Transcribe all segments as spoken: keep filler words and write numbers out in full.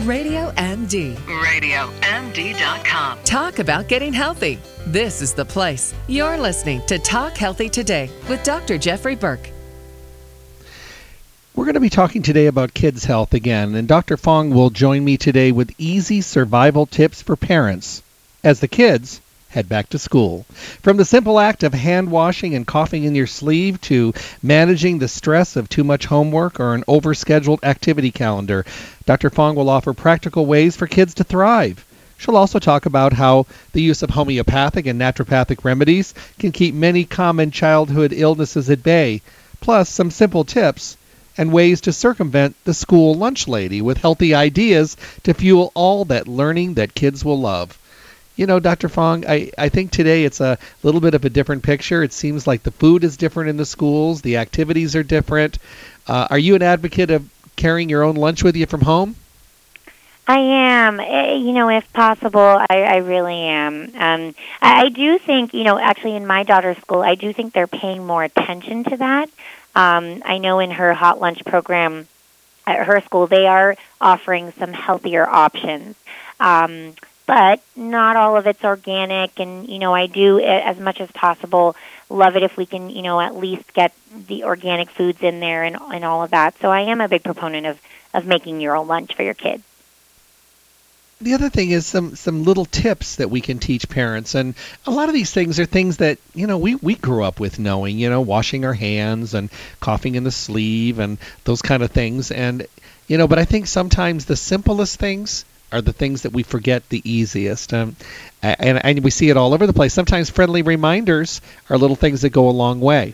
Radio M D. radio m d dot com. Talk about getting healthy. This is the place. You're listening to Talk Healthy Today with Doctor Jeffrey Burke. We're going to be talking today about kids' health again, and Doctor Fong will join me today with easy survival tips for parents as the kids head back to school. From the simple act of hand washing and coughing in your sleeve to managing the stress of too much homework or an overscheduled activity calendar, Doctor Fong will offer practical ways for kids to thrive. She'll also talk about how the use of homeopathic and naturopathic remedies can keep many common childhood illnesses at bay, plus some simple tips and ways to circumvent the school lunch lady with healthy ideas to fuel all that learning that kids will love. You know, Doctor Fong, I, I think today it's a little bit of a different picture. It seems like the food is different in the schools. The activities are different. Uh, are you an advocate of carrying your own lunch with you from home? I am. You know, if possible, I, I really am. Um, I, I do think, you know, actually in my daughter's school, I do think they're paying more attention to that. Um, I know in her hot lunch program at her school, they are offering some healthier options. Um, but not all of it's organic, and, you know, I do, as much as possible, love it if we can, you know, at least get the organic foods in there and, and all of that. So I am a big proponent of, of making your own lunch for your kids. The other thing is some, some little tips that we can teach parents. And a lot of these things are things that, you know, we, we grew up with knowing, you know, washing our hands and coughing in the sleeve and those kind of things. And, you know, but I think sometimes the simplest things are the things that we forget the easiest. Um, and, and we see it all over the place. Sometimes friendly reminders are little things that go a long way.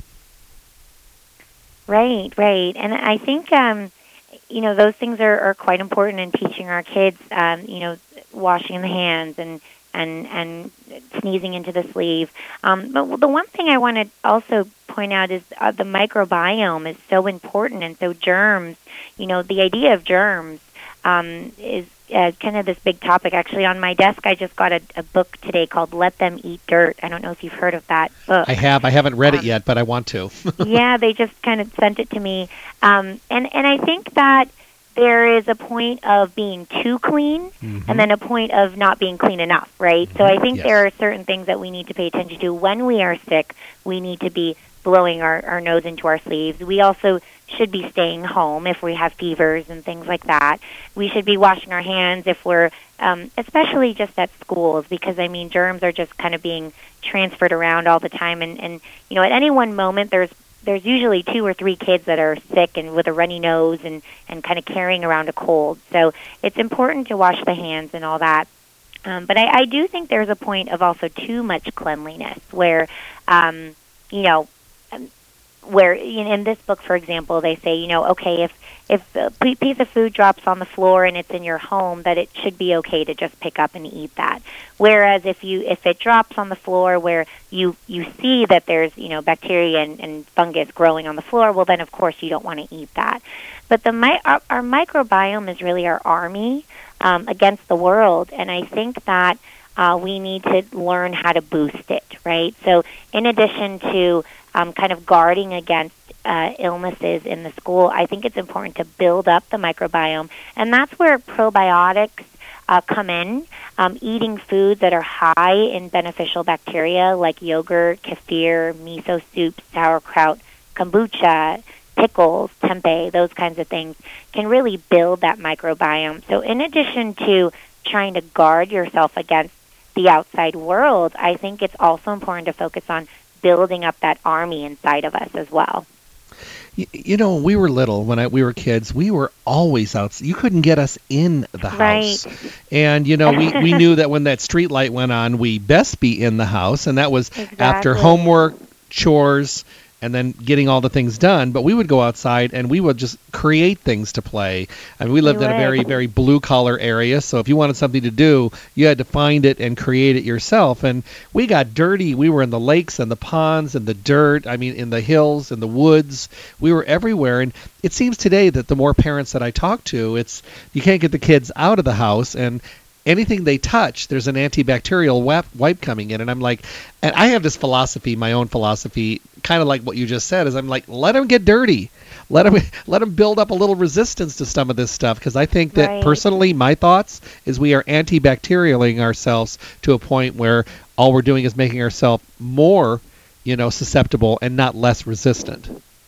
Right, right. And I think... Um, You know, those things are, are quite important in teaching our kids, um, you know, washing the hands and, and, and sneezing into the sleeve. Um, but the one thing I want to also point out is uh, the microbiome is so important, and so germs, you know, the idea of germs um, is uh, kind of this big topic. Actually, on my desk, I just got a, a book today called Let Them Eat Dirt. I don't know if you've heard of that book. I have. I haven't read um, it yet, but I want to. Yeah, they just kind of sent it to me. Um, and, and I think that there is a point of being too clean, mm-hmm. and then a point of not being clean enough, right? Mm-hmm. So I think yes. there are certain things that we need to pay attention to. When we are sick, we need to be blowing our, our nose into our sleeves. We also should be staying home if we have fevers and things like that. We should be washing our hands if we're, um, especially just at schools, because, I mean, germs are just kind of being transferred around all the time. And, and you know, at any one moment, there's there's usually two or three kids that are sick and with a runny nose and, and kind of carrying around a cold. So it's important to wash the hands and all that. Um, but I, I do think there's a point of also too much cleanliness where, um, you know, where in this book, for example, they say, you know, okay, if if a piece of food drops on the floor and it's in your home, that it should be okay to just pick up and eat that. Whereas if you if it drops on the floor where you you see that there's, you know, bacteria and, and fungus growing on the floor, well, then of course you don't want to eat that. But the our, our microbiome is really our army um, against the world, and I think that uh, we need to learn how to boost it, right? So in addition to Um, kind of guarding against uh, illnesses in the school, I think it's important to build up the microbiome. And that's where probiotics uh, come in, um, eating foods that are high in beneficial bacteria like yogurt, kefir, miso soup, sauerkraut, kombucha, pickles, tempeh, those kinds of things can really build that microbiome. So in addition to trying to guard yourself against the outside world, I think it's also important to focus on building up that army inside of us as well. You, you know, when we were little, when I, we were kids, we were always out. You couldn't get us in the house. Right. And, you know, we, we knew that when that street light went on, we best be in the house. And that was exactly. after homework, chores, and then getting all the things done. But we would go outside and we would just create things to play. I mean, we lived we in a very, would. very blue-collar area, so if you wanted something to do, you had to find it and create it yourself. And we got dirty. We were in the lakes and the ponds and the dirt, I mean, in the hills and the woods. We were everywhere. And it seems today that the more parents that I talk to, it's you can't get the kids out of the house, and anything they touch, there's an antibacterial wipe, wipe coming in. And I'm like, and I have this philosophy, my own philosophy, kind of like what you just said, is I'm like, let them get dirty. Let them, let them build up a little resistance to some of this stuff, because I think that right. personally, my thoughts is we are antibacterialing ourselves to a point where all we're doing is making ourselves more, you know, susceptible and not less resistant.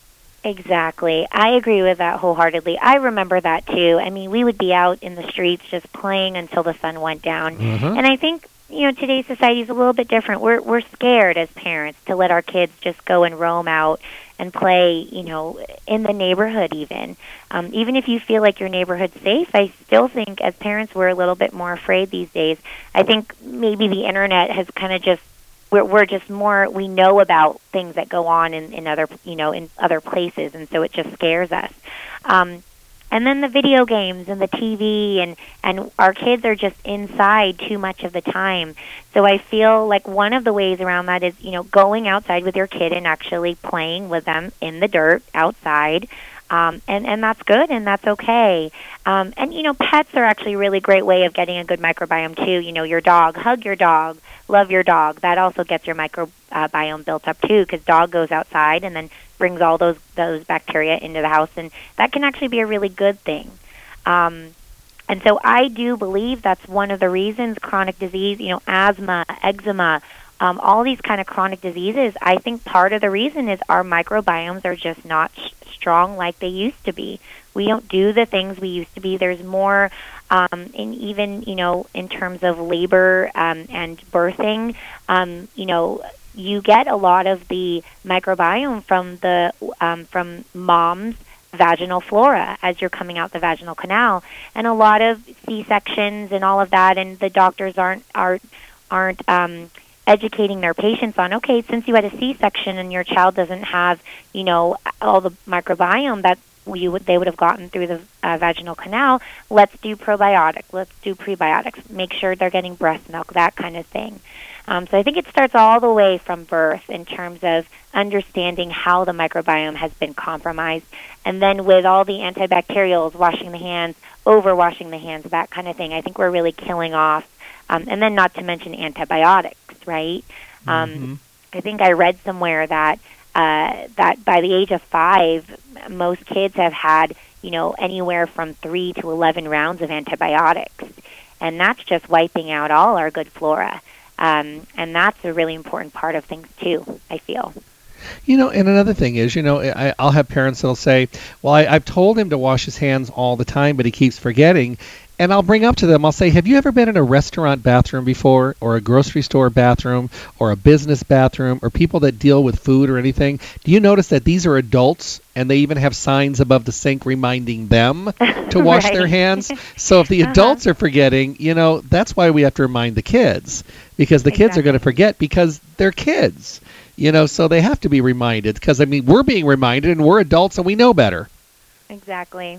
Exactly. I agree with that wholeheartedly. I remember that too. I mean, we would be out in the streets just playing until the sun went down. Mm-hmm. And I think, you know, today's society is a little bit different. We're we're scared as parents to let our kids just go and roam out and play, you know, in the neighborhood even. Um, even if you feel like your neighborhood's safe, I still think as parents we're a little bit more afraid these days. I think maybe the internet has kind of just We're, we're just more, we know about things that go on in, in other, you know, in other places, and so it just scares us. Um, and then the video games and the T V, and, and our kids are just inside too much of the time. So I feel like one of the ways around that is, you know, going outside with your kid and actually playing with them in the dirt outside. Um, and, and that's good, and that's okay. Um, and, you know, pets are actually a really great way of getting a good microbiome, too. You know, your dog, hug your dog, love your dog. That also gets your microbiome built up, too, because dog goes outside and then brings all those, those bacteria into the house, and that can actually be a really good thing. Um, and so I do believe that's one of the reasons chronic disease, you know, asthma, eczema, Um, all these kind of chronic diseases, I think part of the reason is our microbiomes are just not sh- strong like they used to be. We don't do the things we used to be. There's more, um, in even, you know, in terms of labor um, and birthing, um, you know, you get a lot of the microbiome from the um, from mom's vaginal flora as you're coming out the vaginal canal, and a lot of C-sections and all of that, and the doctors aren't aren't aren't um, educating their patients on, okay, since you had a C-section and your child doesn't have, you know, all the microbiome that you would, they would have gotten through the uh, vaginal canal, let's do probiotics, let's do prebiotics, make sure they're getting breast milk, that kind of thing. Um, so I think it starts all the way from birth in terms of understanding how the microbiome has been compromised, and then with all the antibacterials, washing the hands, over washing the hands, that kind of thing, I think we're really killing off. Um, and then not to mention antibiotics, right? Um, mm-hmm. I think I read somewhere that uh, that by the age of five, most kids have had, you know, anywhere from three to eleven rounds of antibiotics, and that's just wiping out all our good flora. Um, and that's a really important part of things too, I feel. You know, and another thing is, you know, I, I'll have parents that'll say, well, I, I've told him to wash his hands all the time, but he keeps forgetting. And I'll bring up to them, I'll say, have you ever been in a restaurant bathroom before, or a grocery store bathroom, or a business bathroom, or people that deal with food or anything? Do you notice that these are adults, and they even have signs above the sink reminding them to wash right. their hands? So if the uh-huh. adults are forgetting, you know, that's why we have to remind the kids, because the exactly. kids are going to forget because they're kids. You know, so they have to be reminded, because, I mean, we're being reminded, and we're adults, and we know better. Exactly.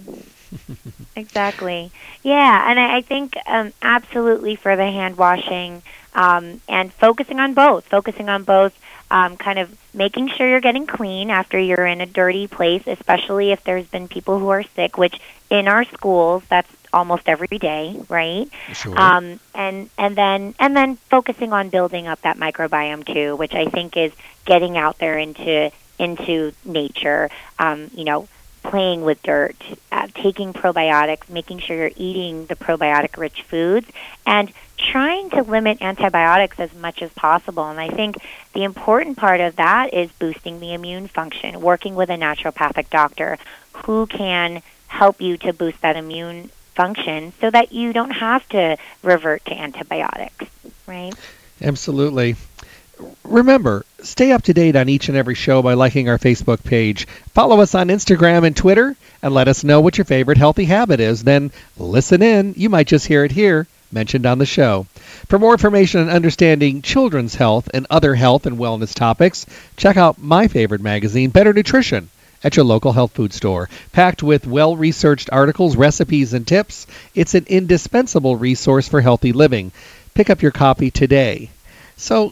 Exactly. Yeah, and I, I think um, absolutely for the hand washing um, and focusing on both, focusing on both, um, kind of making sure you're getting clean after you're in a dirty place, especially if there's been people who are sick, which in our schools, that's almost every day, right? Sure. Um, and and then and then focusing on building up that microbiome too, which I think is getting out there into into nature. Um, you know, playing with dirt, uh, taking probiotics, making sure you're eating the probiotic-rich foods, and trying to limit antibiotics as much as possible. And I think the important part of that is boosting the immune function, working with a naturopathic doctor who can help you to boost that immune function so that you don't have to revert to antibiotics, right? Absolutely. Remember, stay up to date on each and every show by liking our Facebook page. Follow us on Instagram and Twitter, and let us know what your favorite healthy habit is. Then listen in. You might just hear it here, mentioned on the show. For more information on understanding children's health and other health and wellness topics, check out my favorite magazine, Better Nutrition, at your local health food store. Packed with well-researched articles, recipes, and tips, it's an indispensable resource for healthy living. Pick up your copy today. So,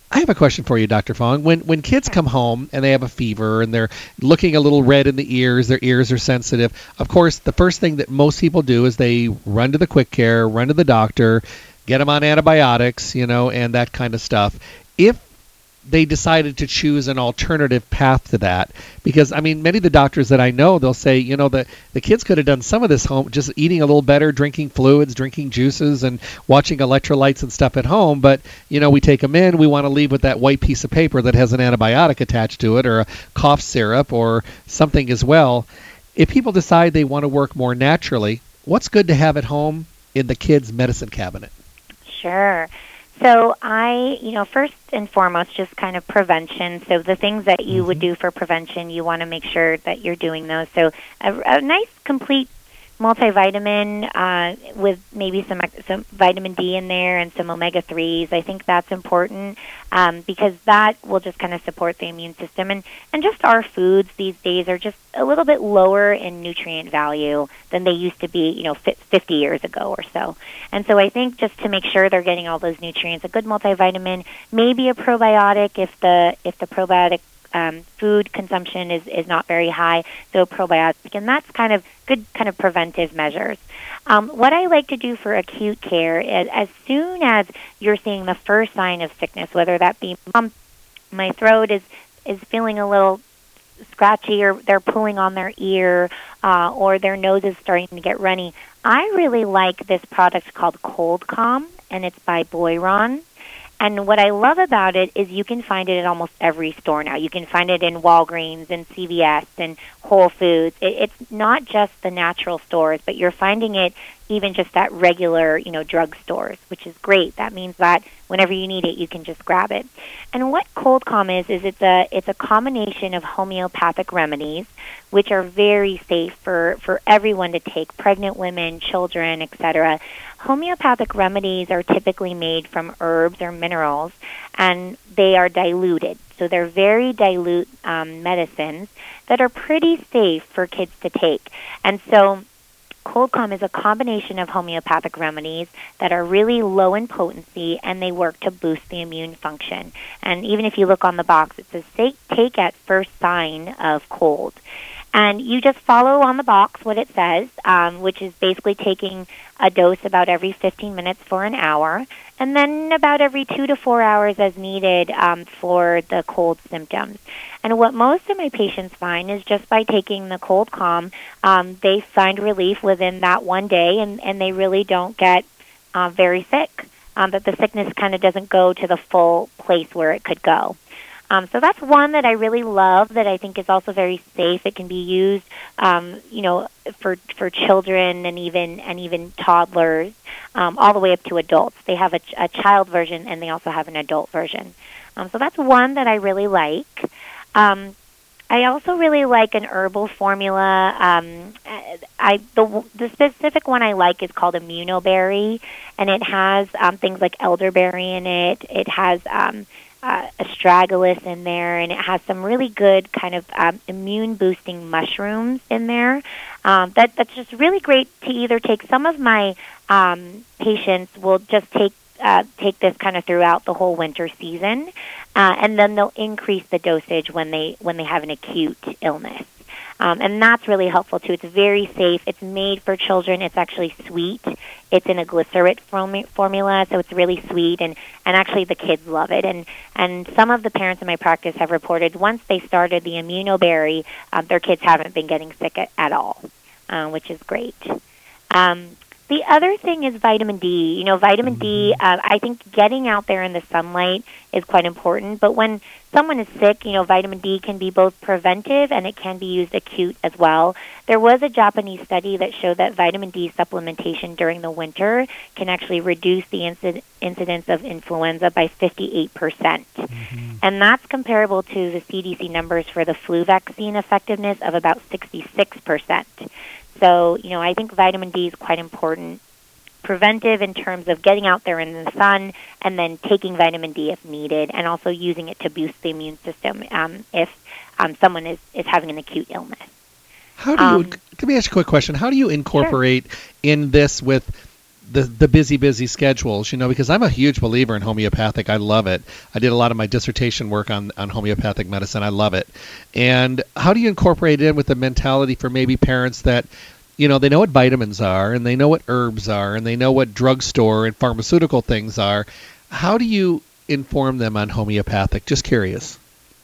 I have a question for you, Doctor Fong. When when kids come home and they have a fever and they're looking a little red in the ears, their ears are sensitive, of course, the first thing that most people do is they run to the quick care, run to the doctor, get them on antibiotics, you know, and that kind of stuff. If they decided to choose an alternative path to that, because, I mean, many of the doctors that I know, they'll say, you know, the, the kids could have done some of this home, just eating a little better, drinking fluids, drinking juices, and watching electrolytes and stuff at home. But, you know, we take them in, we want to leave with that white piece of paper that has an antibiotic attached to it or a cough syrup or something as well. If people decide they want to work more naturally, what's good to have at home in the kids' medicine cabinet? Sure. So I, you know, first and foremost, just kind of prevention. So the things that you mm-hmm. would do for prevention, you want to make sure that you're doing those. So a, a nice, complete multivitamin uh, with maybe some some vitamin D in there and some omega threes. I think that's important um, because that will just kind of support the immune system. And, and just our foods these days are just a little bit lower in nutrient value than they used to be, you know, fifty years ago or so. And so I think just to make sure they're getting all those nutrients, a good multivitamin, maybe a probiotic if the if the probiotic Um, food consumption is, is not very high, so a probiotic, and that's kind of good kind of preventive measures. Um, what I like to do for acute care is as soon as you're seeing the first sign of sickness, whether that be um, my throat is, is feeling a little scratchy or they're pulling on their ear uh, or their nose is starting to get runny, I really like this product called Cold Calm, and it's by Boiron. And what I love about it is you can find it at almost every store now. You can find it in Walgreens and C V S and Whole Foods. It, it's not just the natural stores, but you're finding it even just at regular, you know, drug stores, which is great. That means that whenever you need it, you can just grab it. And what Cold Calm is, is it's a it's a combination of homeopathic remedies, which are very safe for, for everyone to take, pregnant women, children, et cetera. Homeopathic remedies are typically made from herbs or minerals, and they are diluted. So they're very dilute um, medicines that are pretty safe for kids to take. And so Cold Calm is a combination of homeopathic remedies that are really low in potency, and they work to boost the immune function. And even if you look on the box, it says take at first sign of cold. And you just follow on the box what it says, um, which is basically taking a dose about every fifteen minutes for an hour, and then about every two to four hours as needed um, for the cold symptoms. And what most of my patients find is just by taking the Cold Calm, um, they find relief within that one day, and, and they really don't get uh, very sick, um, that the sickness kind of doesn't go to the full place where it could go. Um, so that's one that I really love that I think is also very safe. It can be used, um, you know, for for children and even and even toddlers, um, all the way up to adults. They have a, a child version and they also have an adult version. Um, so that's one that I really like. Um, I also really like an herbal formula. Um, I the the specific one I like is called Immunoberry, and it has um, things like elderberry in it. It has um, Uh, astragalus in there, and it has some really good kind of um, immune-boosting mushrooms in there. Um, that that's just really great to either take. Some of my um, patients will just take uh, take this kind of throughout the whole winter season, uh, and then they'll increase the dosage when they when they have an acute illness. Um, and that's really helpful, too. It's very safe. It's made for children. It's actually sweet. It's in a glycerin form- formula, so it's really sweet, and, and actually the kids love it. And, and some of the parents in my practice have reported once they started the Immunoberry, um, their kids haven't been getting sick at, at all, uh, which is great. Um, the other thing is vitamin D. You know, vitamin D, uh, I think getting out there in the sunlight is quite important. But when someone is sick, you know, vitamin D can be both preventive and it can be used acute as well. There was a Japanese study that showed that vitamin D supplementation during the winter can actually reduce the inc- incidence of influenza by fifty-eight percent. Mm-hmm. And that's comparable to the C D C numbers for the flu vaccine effectiveness of about sixty-six percent. So, you know, I think vitamin D is quite important, preventive in terms of getting out there in the sun and then taking vitamin D if needed, and also using it to boost the immune system um, if um, someone is, is having an acute illness. How do you, um, let me ask you a quick question. How do you incorporate sure. in this with the the busy, busy schedules, you know, because I'm a huge believer in homeopathic. I love it. I did a lot of my dissertation work on, on homeopathic medicine. I love it. And how do you incorporate it in with the mentality for maybe parents that, you know, they know what vitamins are, and they know what herbs are, and they know what drugstore and pharmaceutical things are. How do you inform them on homeopathic? Just curious.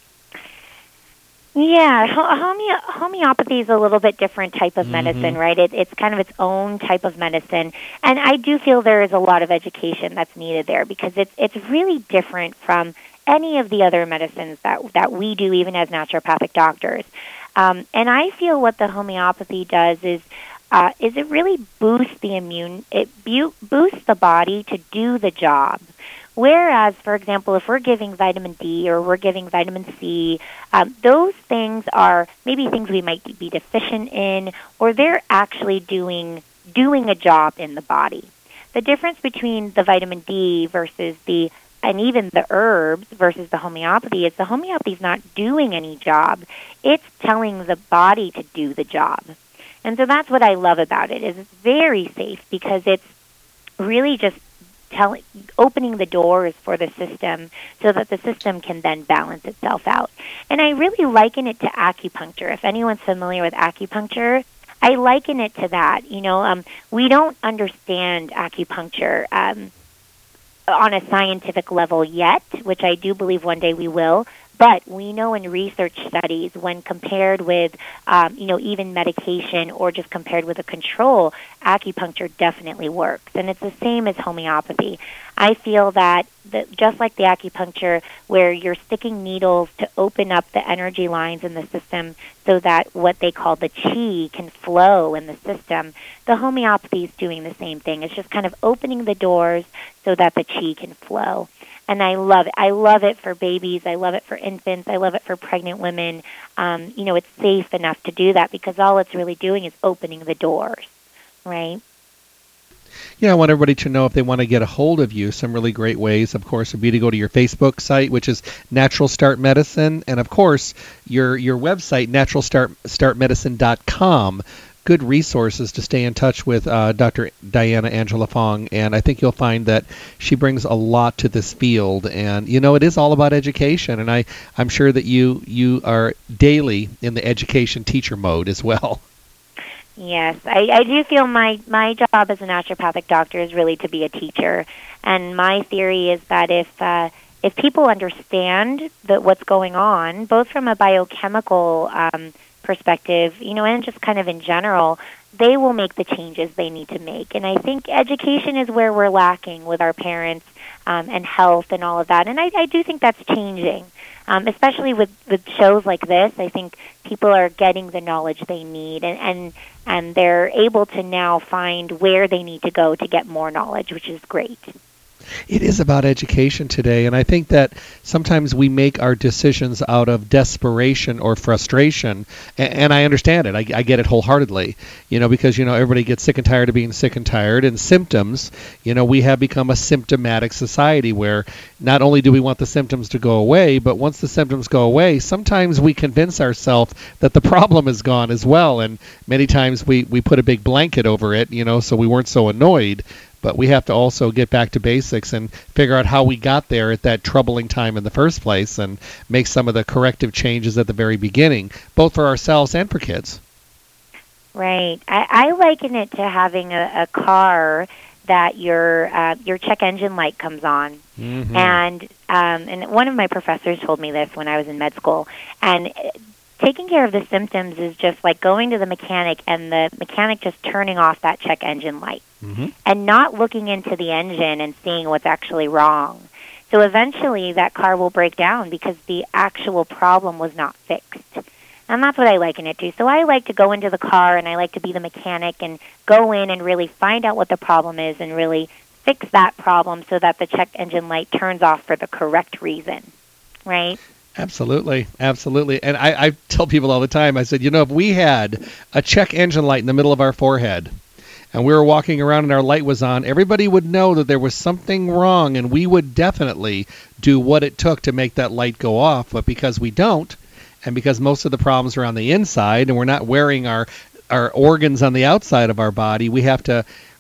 Yeah, home- homeopathy is a little bit different type of medicine, mm-hmm. right? It, it's kind of its own type of medicine, and I do feel there is a lot of education that's needed there because it's it's really different from any of the other medicines that that we do, even as naturopathic doctors. Um, and I feel what the homeopathy does is uh, is it really boosts the immune, it bu- boosts the body to do the job. Whereas, for example, if we're giving vitamin D or we're giving vitamin C, um, those things are maybe things we might be deficient in, or they're actually doing doing a job in the body. The difference between the vitamin D versus the and even the herbs versus the homeopathy is the homeopathy is not doing any job. It's telling the body to do the job. And so that's what I love about it, is it's very safe because it's really just telling, opening the doors for the system so that the system can then balance itself out. And I really liken it to acupuncture. If anyone's familiar with acupuncture, I liken it to that. You know, um, we don't understand acupuncture um, on a scientific level yet, which I do believe one day we will. But we know in research studies, when compared with, um, you know, even medication or just compared with a control, acupuncture definitely works. And it's the same as homeopathy. I feel that the, just like the acupuncture, where you're sticking needles to open up the energy lines in the system so that what they call the chi can flow in the system, the homeopathy is doing the same thing. It's just kind of opening the doors so that the chi can flow. And I love it. I love it for babies. I love it for infants. I love it for pregnant women. Um, you know, it's safe enough to do that because all it's really doing is opening the doors, right? Yeah, I want everybody to know if they want to get a hold of you, some really great ways, of course, would be to go to your Facebook site, which is Natural Start Medicine, and, of course, your your website, natural start medicine dot com. Good resources to stay in touch with uh, Doctor Diana Angela Fong, and I think you'll find that she brings a lot to this field. And you know, it is all about education, and I I'm sure that you you are daily in the education teacher mode as well. Yes, I, I do feel my my job as a naturopathic doctor is really to be a teacher, and my theory is that if uh, if people understand that what's going on, both from a biochemical um, perspective, you know, and just kind of in general, they will make the changes they need to make. And I think education is where we're lacking with our parents um, and health and all of that. And I, I do think that's changing, um, especially with, with shows like this. I think people are getting the knowledge they need, and, and, and they're able to now find where they need to go to get more knowledge, which is great. It is about education today, and I think that sometimes we make our decisions out of desperation or frustration, and, and I understand it. I, I get it wholeheartedly, you know, because, you know, everybody gets sick and tired of being sick and tired, and symptoms, you know, we have become a symptomatic society where not only do we want the symptoms to go away, but once the symptoms go away, sometimes we convince ourselves that the problem is gone as well, and many times we, we put a big blanket over it, you know, so we weren't so annoyed. But we have to also get back to basics and figure out how we got there at that troubling time in the first place and make some of the corrective changes at the very beginning, both for ourselves and for kids. Right. I, I liken it to having a, a car that your uh, your check engine light comes on. Mm-hmm. And um, and one of my professors told me this when I was in med school. And taking care of the symptoms is just like going to the mechanic and the mechanic just turning off that check engine light. Mm-hmm. And not looking into the engine and seeing what's actually wrong. So eventually that car will break down because the actual problem was not fixed. And that's what I liken it to. So I like to go into the car and I like to be the mechanic and go in and really find out what the problem is and really fix that problem so that the check engine light turns off for the correct reason, right? Absolutely, absolutely. And I, I tell people all the time, I said, you know, if we had a check engine light in the middle of our forehead, and we were walking around and our light was on, everybody would know that there was something wrong, and we would definitely do what it took to make that light go off. But because we don't, and because most of the problems are on the inside, and we're not wearing our, our organs on the outside of our body, we have to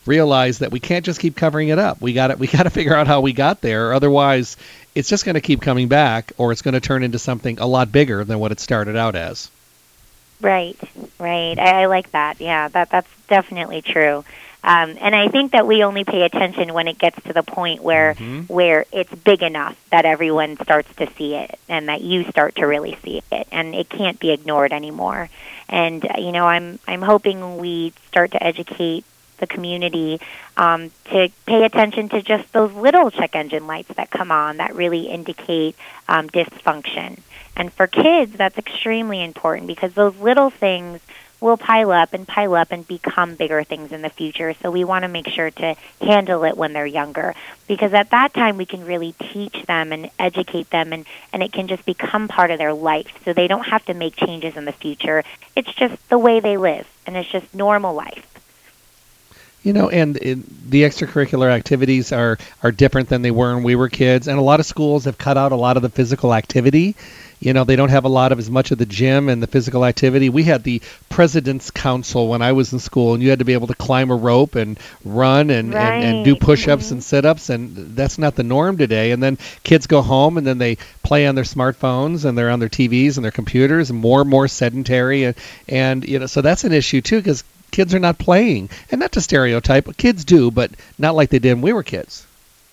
realize that we can't just keep covering it up. We got it. We got to figure out how we got there. Otherwise, it's just going to keep coming back, or it's going to turn into something a lot bigger than what it started out as. Right, right. I, I like that. Yeah, that that's definitely true. Um, and I think that we only pay attention when it gets to the point where mm-hmm. where it's big enough that everyone starts to see it, and that you start to really see it, and it can't be ignored anymore. And uh, you know, I'm I'm hoping we start to educate the community um, to pay attention to just those little check engine lights that come on that really indicate um, dysfunction. And for kids, that's extremely important because those little things will pile up and pile up and become bigger things in the future. So we want to make sure to handle it when they're younger, because at that time we can really teach them and educate them, and, and it can just become part of their life. So they don't have to make changes in the future. It's just the way they live, and it's just normal life. You know, and it, the extracurricular activities are, are different than they were when we were kids, and a lot of schools have cut out a lot of the physical activity. You know, they don't have a lot of as much of the gym and the physical activity. We had the President's Council when I was in school, and you had to be able to climb a rope and run and, right. and, and do push-ups mm-hmm. and sit-ups, and that's not the norm today. And then kids go home, and then they play on their smartphones, and they're on their T Vs and their computers, and more and more sedentary. And, and you know, so that's an issue, too, because kids are not playing. And not to stereotype, but kids do, but not like they did when we were kids.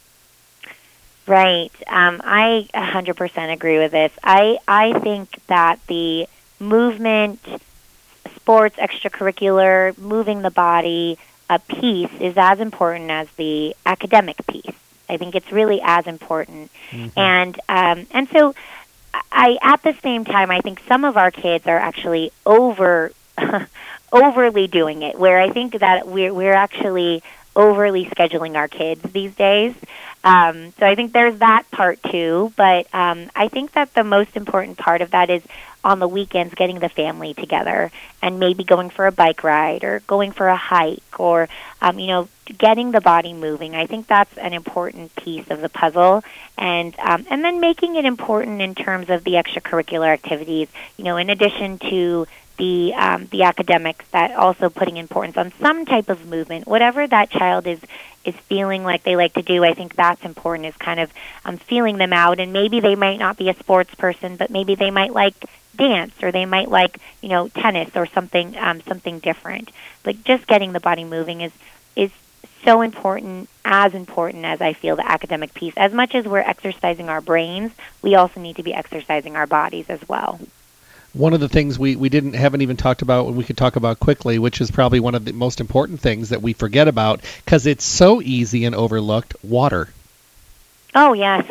Right. Um, I one hundred percent agree with this. I, I think that the movement, sports, extracurricular, moving the body uh, piece is as important as the academic piece. I think it's really as important. Mm-hmm. And um, and so I, at the same time, I think some of our kids are actually over overly doing it, where I think that we're, we're actually overly scheduling our kids these days. Um, so I think there's that part too, but um, I think that the most important part of that is on the weekends getting the family together and maybe going for a bike ride or going for a hike or, um, you know, getting the body moving. I think that's an important piece of the puzzle, and um, and then making it important in terms of the extracurricular activities, you know, in addition to the um, the academics, that also putting importance on some type of movement, whatever that child is is feeling like they like to do. I think that's important, is kind of um, feeling them out. And maybe they might not be a sports person, but maybe they might like dance, or they might like, you know, tennis or something um, something different. But just getting the body moving is is so important, as important as I feel the academic piece. As much as we're exercising our brains, we also need to be exercising our bodies as well. One of the things we, we didn't haven't even talked about, and we could talk about quickly, which is probably one of the most important things that we forget about because it's so easy and overlooked, water. Oh, yes.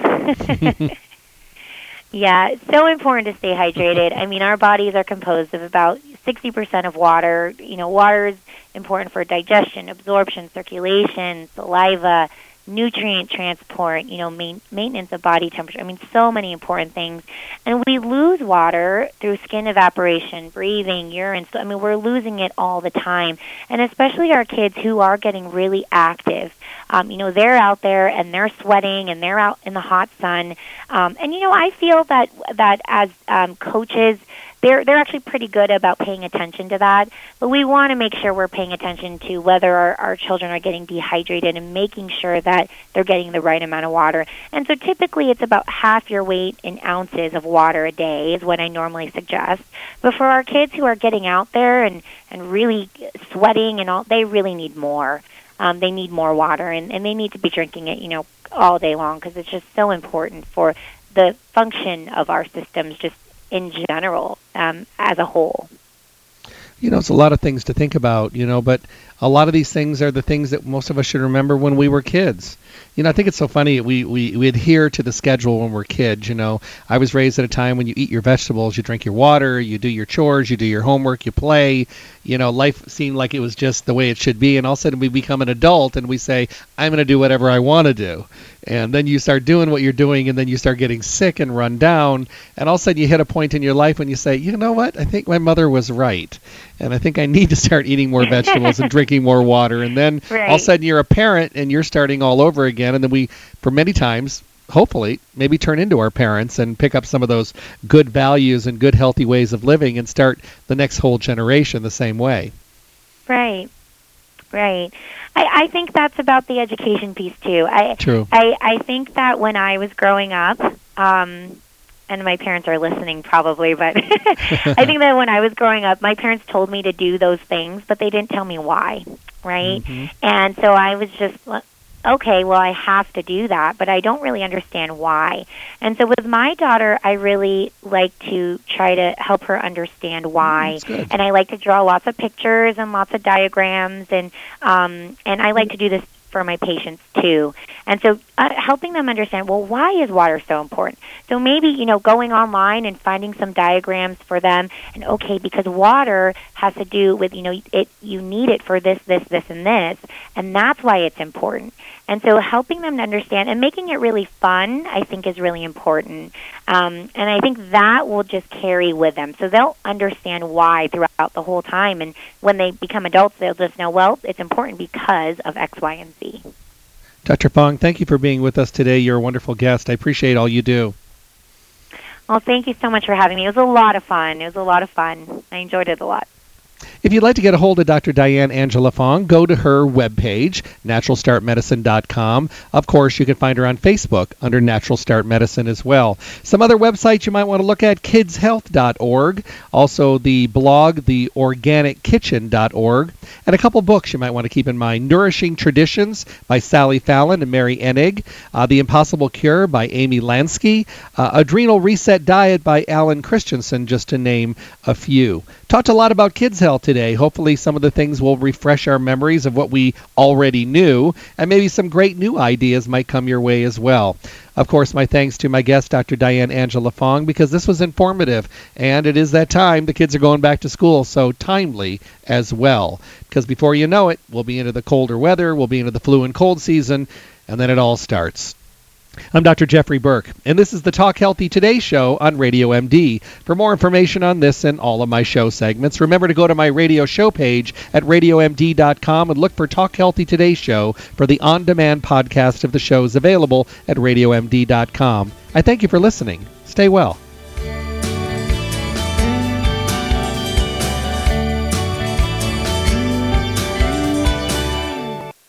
Yeah, it's so important to stay hydrated. I mean, our bodies are composed of about sixty percent of water. You know, water is important for digestion, absorption, circulation, saliva, nutrient transport, you know, main, maintenance of body temperature. I mean, so many important things. And we lose water through skin evaporation, breathing, urine. So, I mean, we're losing it all the time. And especially our kids who are getting really active. Um, you know, they're out there and they're sweating and they're out in the hot sun. Um, and, you know, I feel that that as um, coaches, They're they're actually pretty good about paying attention to that, but we want to make sure we're paying attention to whether our, our children are getting dehydrated and making sure that they're getting the right amount of water. And so typically it's about half your weight in ounces of water a day is what I normally suggest. But for our kids who are getting out there and, and really sweating and all, they really need more. Um, they need more water, and, and they need to be drinking it, you know, all day long, because it's just so important for the function of our systems just in general, um, as a whole. You know, it's a lot of things to think about, you know, but a lot of these things are the things that most of us should remember when we were kids. You know, I think it's so funny, we, we, we adhere to the schedule when we're kids, you know. I was raised at a time when you eat your vegetables, you drink your water, you do your chores, you do your homework, you play. You know, life seemed like it was just the way it should be, and all of a sudden we become an adult and we say, I'm going to do whatever I want to do. And then you start doing what you're doing, and then you start getting sick and run down, and all of a sudden you hit a point in your life when you say, you know what, I think my mother was right, and I think I need to start eating more vegetables and drinking more water. And then right. all of a sudden you're a parent and you're starting all over again, and then we, for many times, hopefully, maybe turn into our parents and pick up some of those good values and good healthy ways of living and start the next whole generation the same way. Right. Right. I, I think that's about the education piece too. I, True. I, I think that when I was growing up, um, and my parents are listening probably, but I think that when I was growing up, my parents told me to do those things, but they didn't tell me why, right? Mm-hmm. And so I was just, okay, well, I have to do that, but I don't really understand why. And so with my daughter, I really like to try to help her understand why. Mm, and I like to draw lots of pictures and lots of diagrams, and um, and I like to do this for my patients too. And so uh, helping them understand, well, why is water so important? So maybe, you know, going online and finding some diagrams for them, and okay, because water has to do with, you know, it you need it for this, this, this, and this, and that's why it's important. And so helping them to understand and making it really fun, I think, is really important. Um, and I think that will just carry with them. So they'll understand why throughout the whole time. And when they become adults, they'll just know, well, it's important because of X, Y, and Z. Doctor Fong, thank you for being with us today. You're a wonderful guest. I appreciate all you do. Well, thank you so much for having me. It was a lot of fun. It was a lot of fun. I enjoyed it a lot. If you'd like to get a hold of Doctor Diane Angela Fong, go to her webpage, natural start medicine dot com. Of course, you can find her on Facebook under Natural Start Medicine as well. Some other websites you might want to look at, kids health dot org, also the blog, the organic kitchen dot org, and a couple books you might want to keep in mind. Nourishing Traditions by Sally Fallon and Mary Enig, uh, The Impossible Cure by Amy Lansky, uh, Adrenal Reset Diet by Alan Christensen, just to name a few. Talked a lot about kids' health today. Hopefully some of the things will refresh our memories of what we already knew, and maybe some great new ideas might come your way as well. Of course, my thanks to my guest, Doctor Diane Angela Fong, because this was informative, and it is that time. The kids are going back to school, so timely as well. Because before you know it, we'll be into the colder weather, we'll be into the flu and cold season, and then it all starts. I'm Doctor Jeffrey Burke, and this is the Talk Healthy Today show on Radio M D. For more information on this and all of my show segments, remember to go to my radio show page at radio m d dot com and look for Talk Healthy Today show for the on-demand podcast of the shows available at radio m d dot com. I thank you for listening. Stay well.